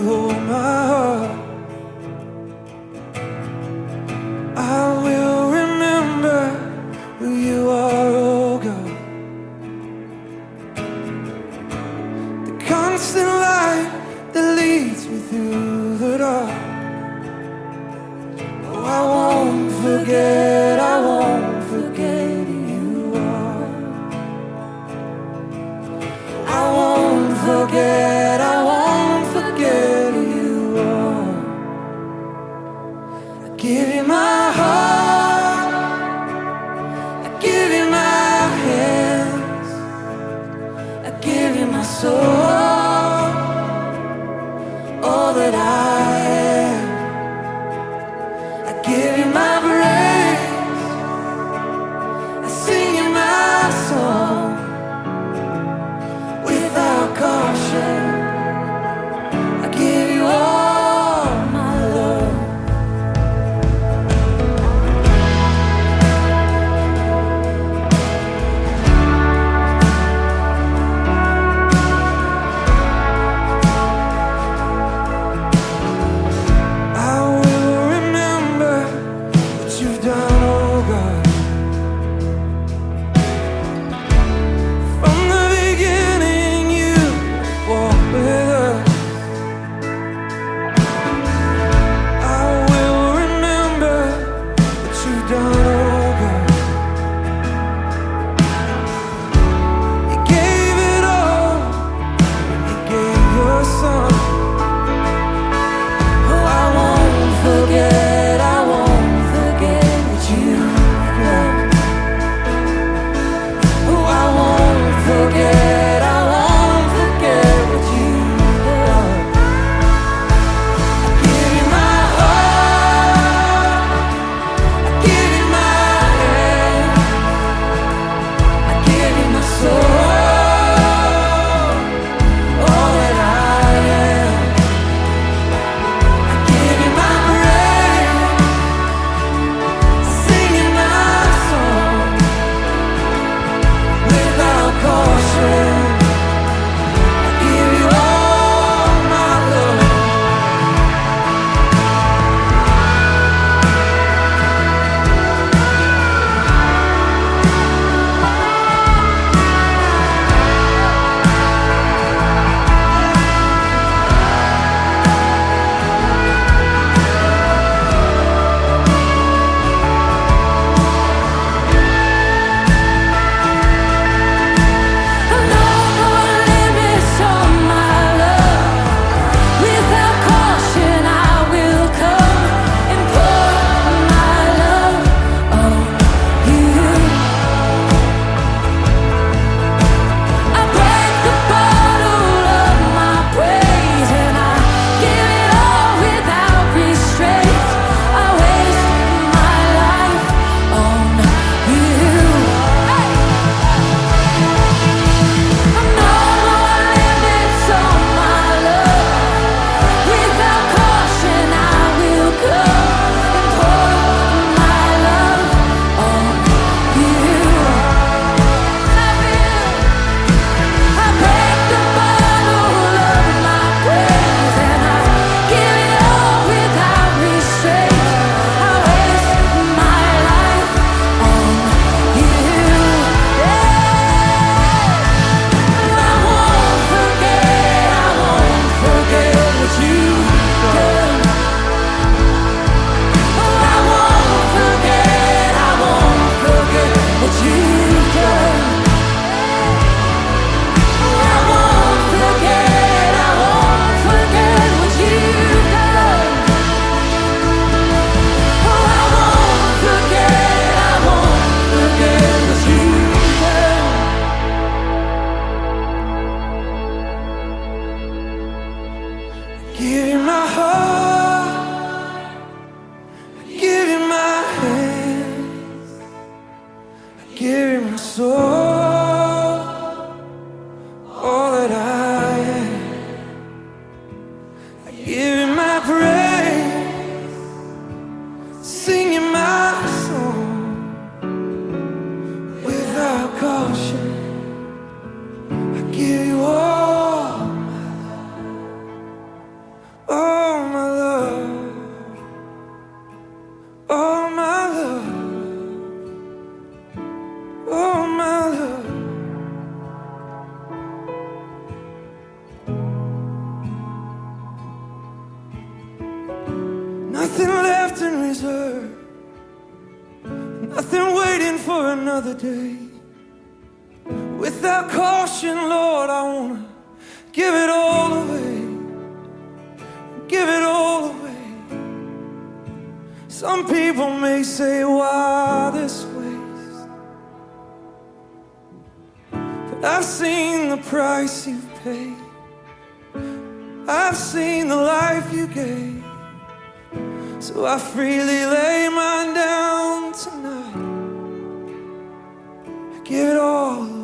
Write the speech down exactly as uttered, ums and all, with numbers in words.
hold my heart. I will remember who you are, oh God. The constant light that leads me through the dark. Oh, I won't forget, I won't forget who you are. I won't forget, I won't forget who you are. I give you my heart, I give you my hands, I give you my soul, all that I am. I give you my praise, I sing you my song without caution. I give you all my love. I will remember what you've done, oh God. From the beginning you walked with us. I will remember what you've done, oh God. You gave it all, you gave your son. Oh, I won't forget, I won't forget what you've done. Oh, I won't forget, I won't forget what you've done. I give you my heart, I give you my hands, I give you my soul, all that I am. I give you my praise, sing you my song without caution. I give you all my love. No more limits on my love. Without caution, I will come and pour my love on you. I break the bottle of my praise and I give it all without restraint. I waste my life on you. No more limits on my love. Without caution, I will come and pour my love on you. I break the bottle of my praise and I give it all without restraint. I waste my life on you. I won't forget, I won't forget what you've done. Oh, I won't forget, I won't forget what you've done. Oh, I won't forget, I won't forget what you've done. Oh, I won't forget, I won't forget what you've done. Give you my heart, I give you my hands, I give you my soul, all that I am. I give you my praise, sing you my song without caution. I give you all nothing left in reserve, nothing waiting for another day. Without caution, Lord, I wanna give it all away, give it all away. Some people may say, why this waste? But I've seen the price you've paid, I've seen the life you gave. So I freely lay mine down tonight, I give it all away.